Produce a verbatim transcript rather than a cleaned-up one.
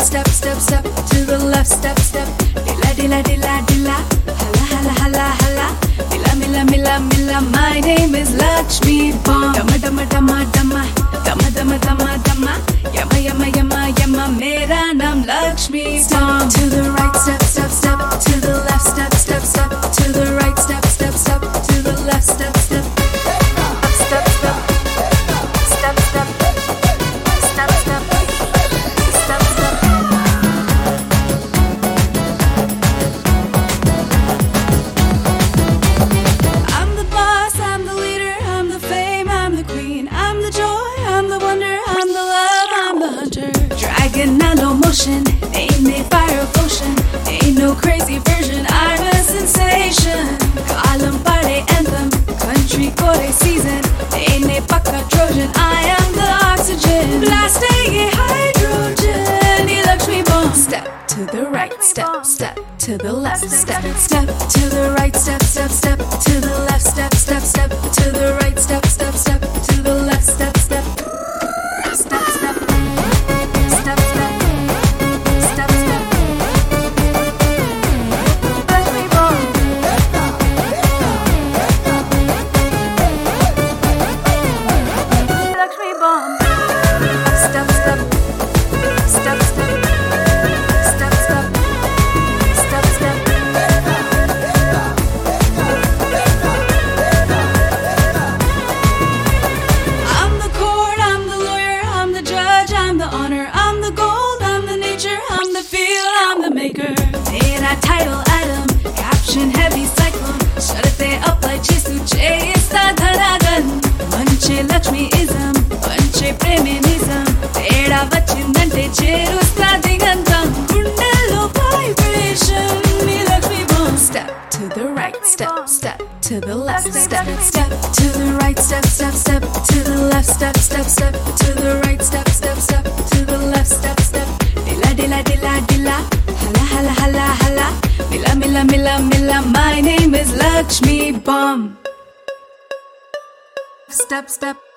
step, step, step. To the left, step, step. Dilla, dilla, dilla, dilla. Hala, hala, hala, hala. Mila, mila, mila, mila. My name is Lakshmi Bomb. Dama, dama, dama, dama. Dama, dama, dama, dama. Yama, yama, yama, yama. Mera naam Lakshmi Bomb. To the right, step, step, step. To the left, step, step, step. To the right, step, step, step. To the left, step, step. Step, step. Step, step. Step, step. Step, step. I'm the boss, I'm the leader, I'm the fame, I'm the queen, I'm the joy, I'm the wonder, I'm the love, I'm the hunter. Dragon, nano motion, ain't made fire of ocean, ain't no crazy version, I'm a sensation. Kalam party anthem, country kore season, ain't a pakka Trojan, I am the oxygen. Blasting a hydrogen, ye Lakshmi Bomb. Step to the right, step, step to the left, step, step to the right, step, step, step to the left, step, step, step to the right, step, step, step to the left, step, step, step, step, step, step, step, step. Lakshmi Bomb. Lakshmi Bomb. Step, step, step, step, step, step, step, step. I'm the court, I'm the lawyer, I'm the judge, I'm the honor, I'm the gold, I'm the nature, I'm the feel, I'm the maker. In a title item, caption heavy cyclone, shut it up like Jesu Chesa Dharagan. Manche Lakshmi-ism, manche Preminism, teda vachindante cherusta digantam. Gundallo vibration, me Lakshmi Bomb. Step to the right, step, step to the left, step, step to the right, step, step, step to the left, step, step, step to the right, step, step, step to the left, step, step. Dilla, dilla, dilla, dilla. Hala, hala, hala, hala. Mila, mila, mila, mila. My name is Lakshmi Bomb. Step, step.